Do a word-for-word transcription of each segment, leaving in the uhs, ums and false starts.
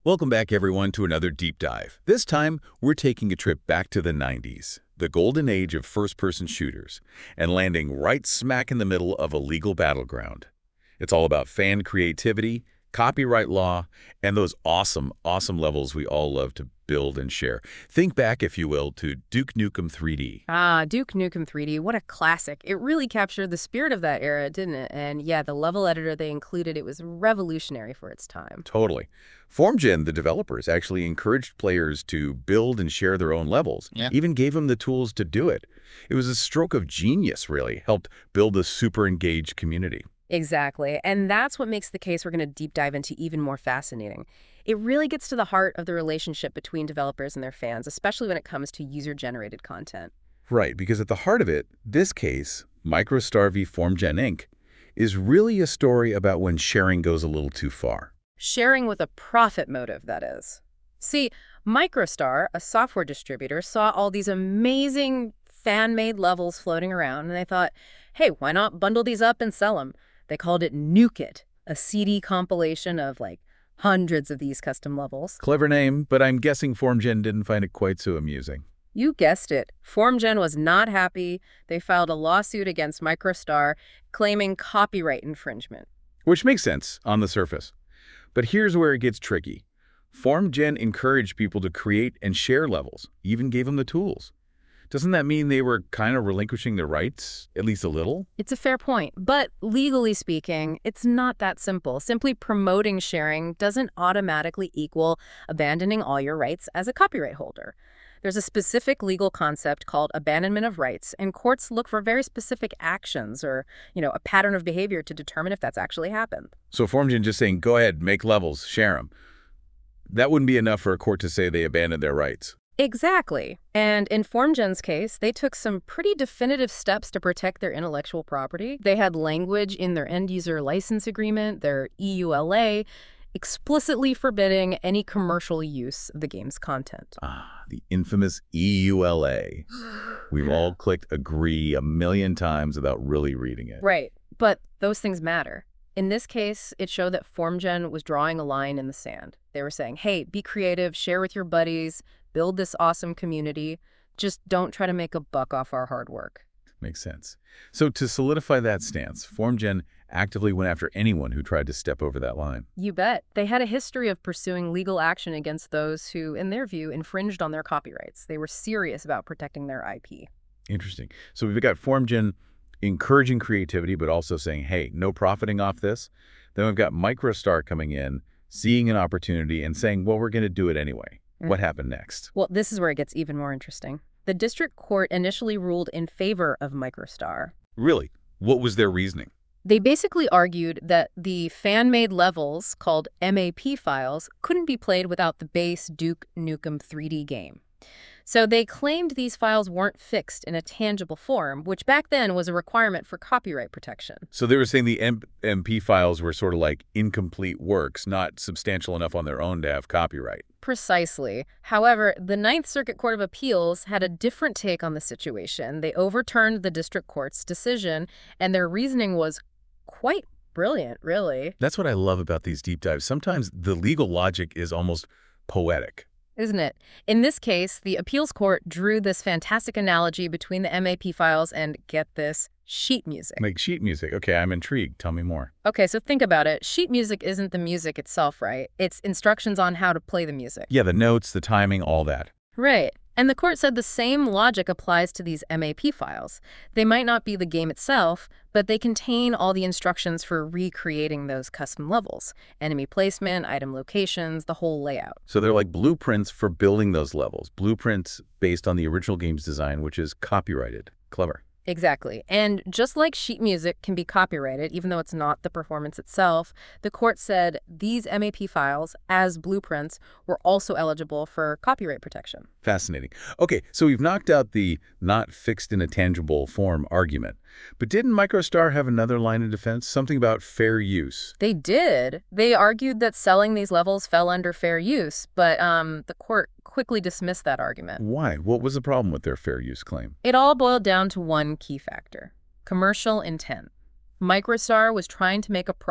Welcome back, everyone, to another deep dive. This time, we're taking a trip back to the nineties, the golden age of first-person shooters, and landing right smack in the middle of a legal battleground. It's all about fan creativity, copyright law, and those awesome, awesome levels we all love to build and share. Think back, if you will, to Duke Nukem three D. Ah, Duke Nukem three D, what a classic. It really captured the spirit of that era, didn't it? And yeah, the level editor they included, it was revolutionary for its time. Totally. FormGen, the developers, actually encouraged players to build and share their own levels, Yeah. even gave them the tools to do it. It was a stroke of genius, really, helped build a super engaged community. Exactly. And that's what makes the case we're going to deep dive into even more fascinating. It really gets to the heart of the relationship between developers and their fans, especially when it comes to user-generated content. Right, because at the heart of it, this case, MicroStar v. FormGen Incorporated, is really a story about when sharing goes a little too far. Sharing with a profit motive, that is. See, MicroStar, a software distributor, saw all these amazing fan-made levels floating around, and they thought, hey, why not bundle these up and sell them? They called it Nuke It, a C D compilation of, like, hundreds of these custom levels. Clever name, but I'm guessing FormGen didn't find it quite so amusing. You guessed it. FormGen was not happy. They filed a lawsuit against MicroStar, claiming copyright infringement. Which makes sense on the surface. But here's where it gets tricky. FormGen encouraged people to create and share levels, even gave them the tools. Doesn't that mean they were kind of relinquishing their rights, at least a little? It's a fair point, but legally speaking, it's not that simple. Simply promoting sharing doesn't automatically equal abandoning all your rights as a copyright holder. There's a specific legal concept called abandonment of rights, and courts look for very specific actions or, you know, a pattern of behavior to determine if that's actually happened. So FormGen just saying, go ahead, make levels, share them. That wouldn't be enough for a court to say they abandoned their rights. Exactly. And in FormGen's case, they took some pretty definitive steps to protect their intellectual property. They had language in their end-user license agreement, their E U L A, explicitly forbidding any commercial use of the game's content. Ah, the infamous E U L A. We've all clicked agree a million times without really reading it. Right. But those things matter. In this case, it showed that FormGen was drawing a line in the sand. They were saying, hey, be creative, share with your buddies, build this awesome community. Just don't try to make a buck off our hard work. Makes sense. So to solidify that stance, FormGen actively went after anyone who tried to step over that line. You bet. They had a history of pursuing legal action against those who, in their view, infringed on their copyrights. They were serious about protecting their I P. Interesting. So we've got FormGen encouraging creativity, but also saying, hey, no profiting off this. Then we've got MicroStar coming in, seeing an opportunity and saying, well, we're going to do it anyway. Mm. What happened next? Well, this is where it gets even more interesting. The district court initially ruled in favor of MicroStar. Really? What was their reasoning? They basically argued that the fan-made levels, called M A P files, couldn't be played without the base Duke Nukem three D game. So they claimed these files weren't fixed in a tangible form, which back then was a requirement for copyright protection. So they were saying the M P files were sort of like incomplete works, not substantial enough on their own to have copyright. Precisely. However, the Ninth Circuit Court of Appeals had a different take on the situation. They overturned the district court's decision, and their reasoning was quite brilliant, really. That's what I love about these deep dives. Sometimes the legal logic is almost poetic. Isn't it? In this case, the appeals court drew this fantastic analogy between the M A P files and, get this, sheet music. Like sheet music. Okay, I'm intrigued. Tell me more. Okay, so think about it. Sheet music isn't the music itself, right? It's instructions on how to play the music. Yeah, the notes, the timing, all that. Right. And the court said the same logic applies to these M A P files. They might not be the game itself, but they contain all the instructions for recreating those custom levels. Enemy placement, item locations, the whole layout. So they're like blueprints for building those levels. Blueprints based on the original game's design, which is copyrighted. Clever. Exactly. And just like sheet music can be copyrighted, even though it's not the performance itself, the court said these M A P files, as blueprints, were also eligible for copyright protection. Fascinating. Okay, so we've knocked out the not fixed in a tangible form argument. But didn't MicroStar have another line of defense? Something about fair use? They did. They argued that selling these levels fell under fair use, but um, the court quickly dismissed that argument. Why? What was the problem with their fair use claim? It all boiled down to one key factor: commercial intent. MicroStar was trying to make a profit,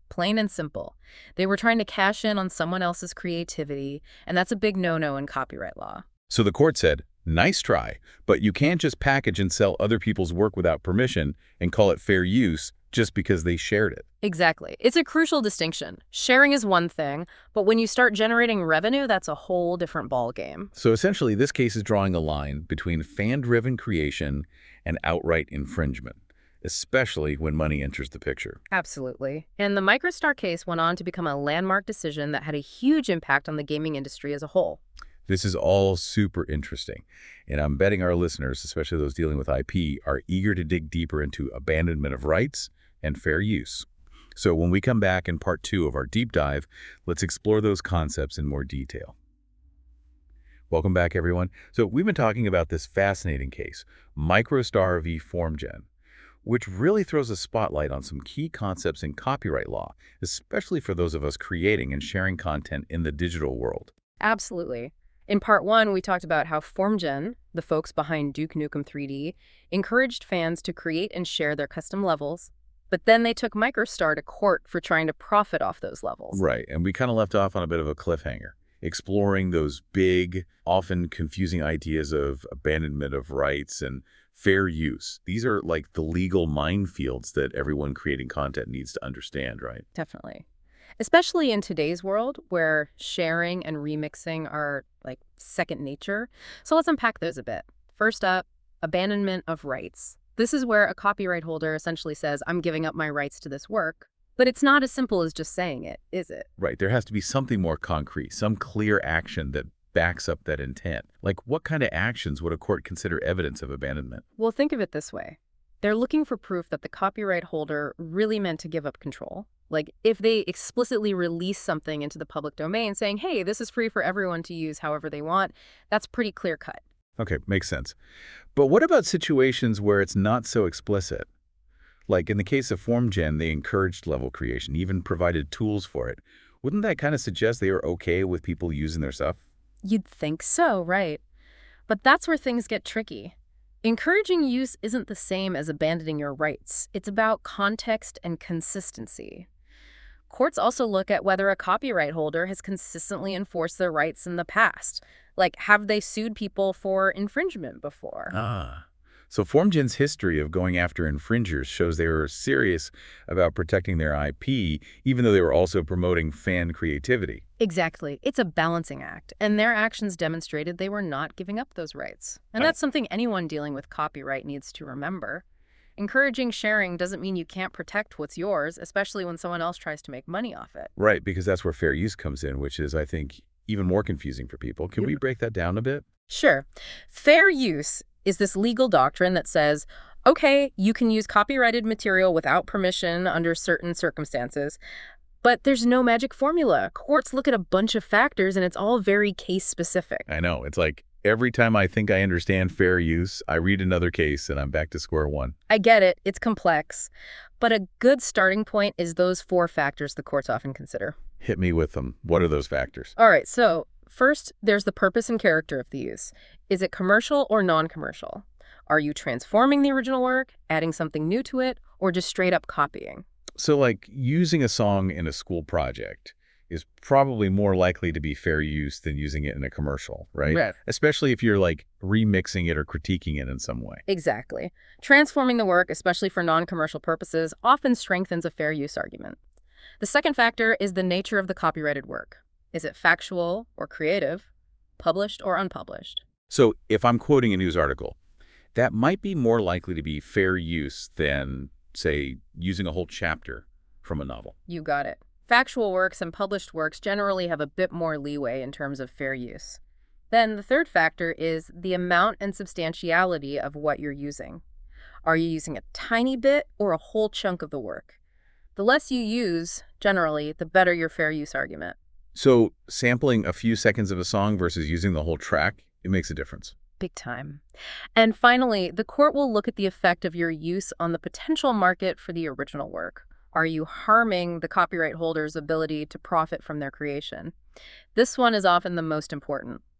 plain and simple. They were trying to cash in on someone else's creativity, and that's a big no-no in copyright law. So the court said, nice try, but you can't just package and sell other people's work without permission and call it fair use just because they shared it. Exactly. It's a crucial distinction. Sharing is one thing, but when you start generating revenue, that's a whole different ballgame. So essentially, this case is drawing a line between fan-driven creation and outright infringement, especially when money enters the picture. Absolutely. And the MicroStar case went on to become a landmark decision that had a huge impact on the gaming industry as a whole. This is all super interesting, and I'm betting our listeners, especially those dealing with I P, are eager to dig deeper into abandonment of rights and fair use. So when we come back in part two of our deep dive, let's explore those concepts in more detail. Welcome back, everyone. So we've been talking about this fascinating case, MicroStar v. FormGen, which really throws a spotlight on some key concepts in copyright law, especially for those of us creating and sharing content in the digital world. Absolutely. In part one, we talked about how FormGen, the folks behind Duke Nukem three D, encouraged fans to create and share their custom levels, but then they took MicroStar to court for trying to profit off those levels. Right, and we kind of left off on a bit of a cliffhanger, exploring those big, often confusing ideas of abandonment of rights and fair use. These are like the legal minefields that everyone creating content needs to understand, right? Definitely. Especially in today's world where sharing and remixing are like second nature. So let's unpack those a bit. First up, abandonment of rights. This is where a copyright holder essentially says, I'm giving up my rights to this work. But it's not as simple as just saying it, is it? Right. There has to be something more concrete, some clear action that backs up that intent. Like, what kind of actions would a court consider evidence of abandonment? Well, think of it this way. They're looking for proof that the copyright holder really meant to give up control. Like, if they explicitly release something into the public domain saying, hey, this is free for everyone to use however they want, that's pretty clear cut. Okay, makes sense. But what about situations where it's not so explicit? Like in the case of FormGen, they encouraged level creation, even provided tools for it. Wouldn't that kind of suggest they were okay with people using their stuff? You'd think so, right? But that's where things get tricky. Encouraging use isn't the same as abandoning your rights. It's about context and consistency. Courts also look at whether a copyright holder has consistently enforced their rights in the past. Like, have they sued people for infringement before? Ah. So FormGen's history of going after infringers shows they were serious about protecting their I P, even though they were also promoting fan creativity. Exactly. It's a balancing act, and their actions demonstrated they were not giving up those rights. And that's something anyone dealing with copyright needs to remember. Encouraging sharing doesn't mean you can't protect what's yours, especially when someone else tries to make money off it. Right, because that's where fair use comes in, which is, I think, even more confusing for people. Can we break that down a bit? Sure. Fair use is this legal doctrine that says, okay, you can use copyrighted material without permission under certain circumstances, but there's no magic formula. Courts look at a bunch of factors, and it's all very case-specific. I know. It's like every time I think I understand fair use, I read another case, and I'm back to square one. I get it. It's complex. But a good starting point is those four factors the courts often consider. Hit me with them. What are those factors? All right, so first, there's the purpose and character of the use. Is it commercial or non-commercial? Are you transforming the original work, adding something new to it, or just straight up copying? So, like, using a song in a school project is probably more likely to be fair use than using it in a commercial, right? Right. Especially if you're, like, remixing it or critiquing it in some way. Exactly. Transforming the work, especially for non-commercial purposes, often strengthens a fair use argument. The second factor is the nature of the copyrighted work. Is it factual or creative, published or unpublished? So if I'm quoting a news article, that might be more likely to be fair use than, say, using a whole chapter from a novel. You got it. Factual works and published works generally have a bit more leeway in terms of fair use. Then the third factor is the amount and substantiality of what you're using. Are you using a tiny bit or a whole chunk of the work? The less you use, generally, the better your fair use argument. So sampling a few seconds of a song versus using the whole track, it makes a difference. Big time. And finally, the court will look at the effect of your use on the potential market for the original work. Are you harming the copyright holder's ability to profit from their creation? This one is often the most important.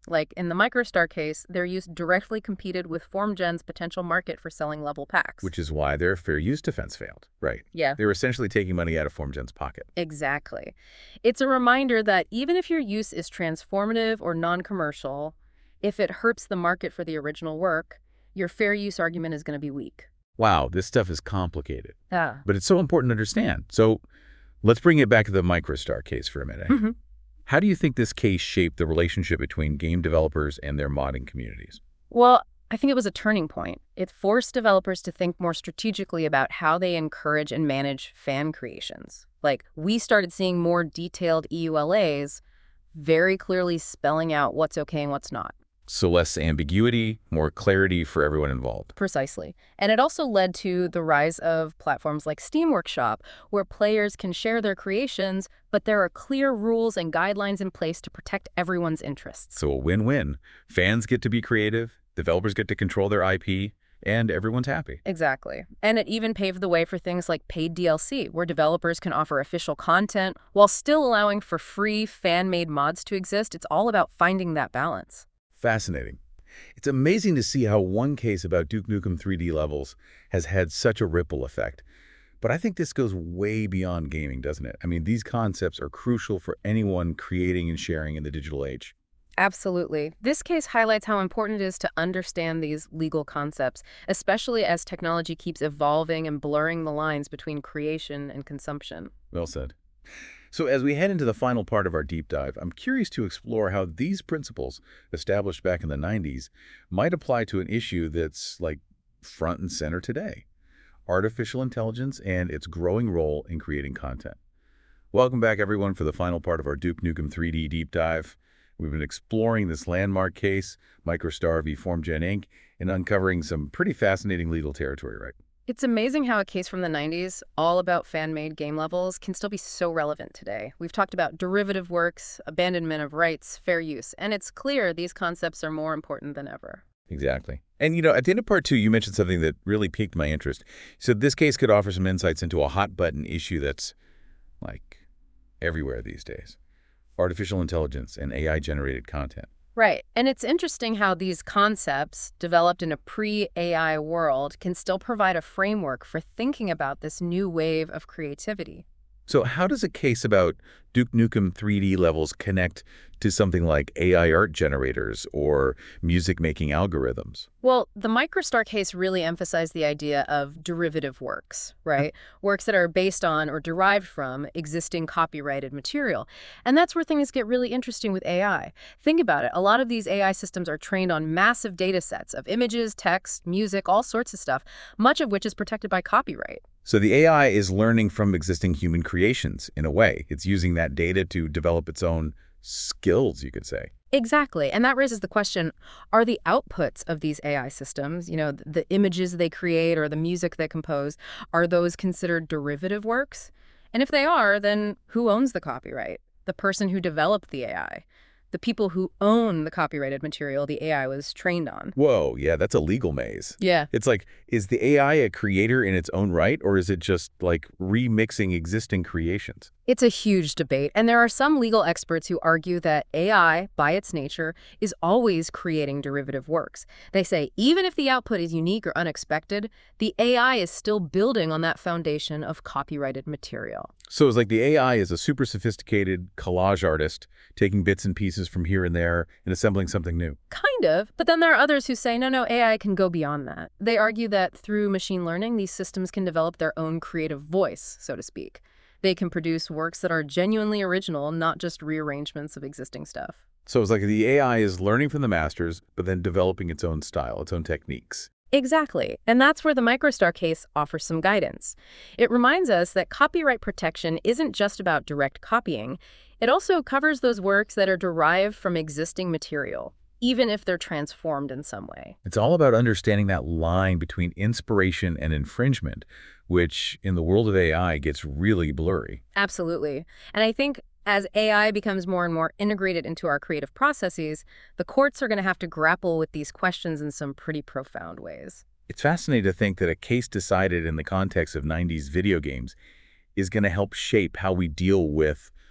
Like in the MicroStar case, their use directly competed with FormGen's potential market for selling level packs. Which is why their fair use defense failed. Right. Yeah. They were essentially taking money out of FormGen's pocket. Exactly. It's a reminder that even if your use is transformative or non-commercial, if it hurts the market for the original work, your fair use argument is going to be weak. Wow, this stuff is complicated. Yeah. But it's so important to understand. So let's bring it back to the MicroStar case for a minute. Mm-hmm. How do you think this case shaped the relationship between game developers and their modding communities? Well, I think it was a turning point. It forced developers to think more strategically about how they encourage and manage fan creations. Like, we started seeing more detailed E U L As very clearly spelling out what's okay and what's not. So less ambiguity, more clarity for everyone involved. Precisely. And it also led to the rise of platforms like Steam Workshop, where players can share their creations, but there are clear rules and guidelines in place to protect everyone's interests. So a win-win. Fans get to be creative, developers get to control their I P, and everyone's happy. Exactly. And it even paved the way for things like paid D L C, where developers can offer official content while still allowing for free fan-made mods to exist. It's all about finding that balance. Fascinating. It's amazing to see how one case about Duke Nukem three D levels has had such a ripple effect. But I think this goes way beyond gaming, doesn't it? I mean, these concepts are crucial for anyone creating and sharing in the digital age. Absolutely. This case highlights how important it is to understand these legal concepts, especially as technology keeps evolving and blurring the lines between creation and consumption. Well said. So as we head into the final part of our deep dive, I'm curious to explore how these principles, established back in the nineties, might apply to an issue that's like front and center today: artificial intelligence and its growing role in creating content. Welcome back, everyone, for the final part of our Duke Nukem three D deep dive. We've been exploring this landmark case, MicroStar v. FormGen Incorporated, and uncovering some pretty fascinating legal territory, right? It's amazing how a case from the nineties, all about fan-made game levels, can still be so relevant today. We've talked about derivative works, abandonment of rights, fair use, and it's clear these concepts are more important than ever. Exactly. And, you know, at the end of part two, you mentioned something that really piqued my interest. So this case could offer some insights into a hot-button issue that's, like, everywhere these days: artificial intelligence and A I-generated content. Right. And it's interesting how these concepts, developed in a pre-A I world, can still provide a framework for thinking about this new wave of creativity. So how does a case about Duke Nukem three D levels connect to something like A I art generators or music-making algorithms? Well, the MicroStar case really emphasized the idea of derivative works, right? Works that are based on or derived from existing copyrighted material. And that's where things get really interesting with A I. Think about it. A lot of these A I systems are trained on massive data sets of images, text, music, all sorts of stuff, much of which is protected by copyright. So the A I is learning from existing human creations in a way. It's using that data to develop its own skills, you could say. Exactly. And that raises the question, are the outputs of these A I systems, you know, the images they create or the music they compose, are those considered derivative works? And if they are, then who owns the copyright? The person who developed the A I. The people who own the copyrighted material the A I was trained on. Whoa, yeah, that's a legal maze. Yeah. It's like, is the A I a creator in its own right, or is it just like remixing existing creations? It's a huge debate, and there are some legal experts who argue that A I, by its nature, is always creating derivative works. They say even if the output is unique or unexpected, the A I is still building on that foundation of copyrighted material. So it's like the A I is a super sophisticated collage artist, taking bits and pieces from here and there and assembling something new. Kind of, but then there are others who say, no, no, A I can go beyond that. They argue that through machine learning, these systems can develop their own creative voice, so to speak. They can produce works that are genuinely original, not just rearrangements of existing stuff. So it's like the A I is learning from the masters, but then developing its own style, its own techniques. Exactly. And that's where the MicroStar case offers some guidance. It reminds us that copyright protection isn't just about direct copying. It also covers those works that are derived from existing material, even if they're transformed in some way. It's all about understanding that line between inspiration and infringement, which in the world of A I gets really blurry. Absolutely. And I think as A I becomes more and more integrated into our creative processes, the courts are going to have to grapple with these questions in some pretty profound ways. It's fascinating to think that a case decided in the context of nineties video games is going to help shape how we deal with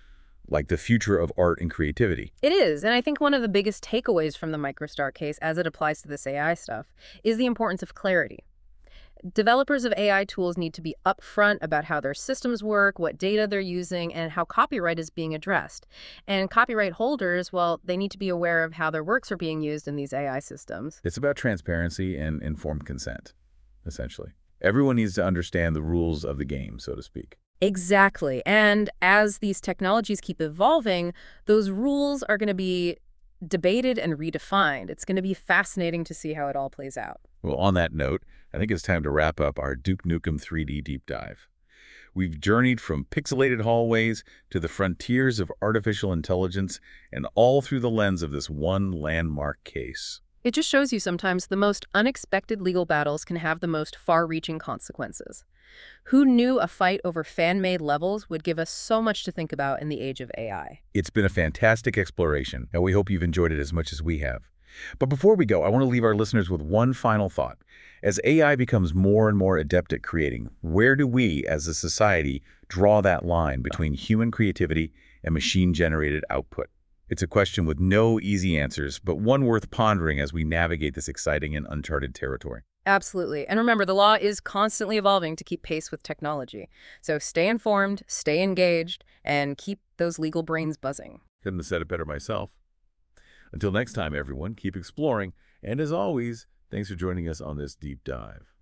like the future of art and creativity. It is, and I think one of the biggest takeaways from the MicroStart case as it applies to this A I stuff is the importance of clarity. Developers of A I tools need to be upfront about how their systems work, what data they're using, and how copyright is being addressed. And copyright holders, well, they need to be aware of how their works are being used in these A I systems. It's about transparency and informed consent, essentially. Everyone needs to understand the rules of the game, so to speak. Exactly. And as these technologies keep evolving, those rules are going to be debated and redefined. It's going to be fascinating to see how it all plays out. Well, on that note, I think it's time to wrap up our Duke Nukem three D deep dive. We've journeyed from pixelated hallways to the frontiers of artificial intelligence, and all through the lens of this one landmark case. It just shows you sometimes the most unexpected legal battles can have the most far-reaching consequences. Who knew a fight over fan-made levels would give us so much to think about in the age of A I? It's been a fantastic exploration, and we hope you've enjoyed it as much as we have. But before we go, I want to leave our listeners with one final thought. As A I becomes more and more adept at creating, where do we, as a society, draw that line between human creativity and machine-generated output? It's a question with no easy answers, but one worth pondering as we navigate this exciting and uncharted territory. Absolutely. And remember, the law is constantly evolving to keep pace with technology. So stay informed, stay engaged, and keep those legal brains buzzing. Couldn't have said it better myself. Until next time, everyone, keep exploring. And as always, thanks for joining us on this deep dive.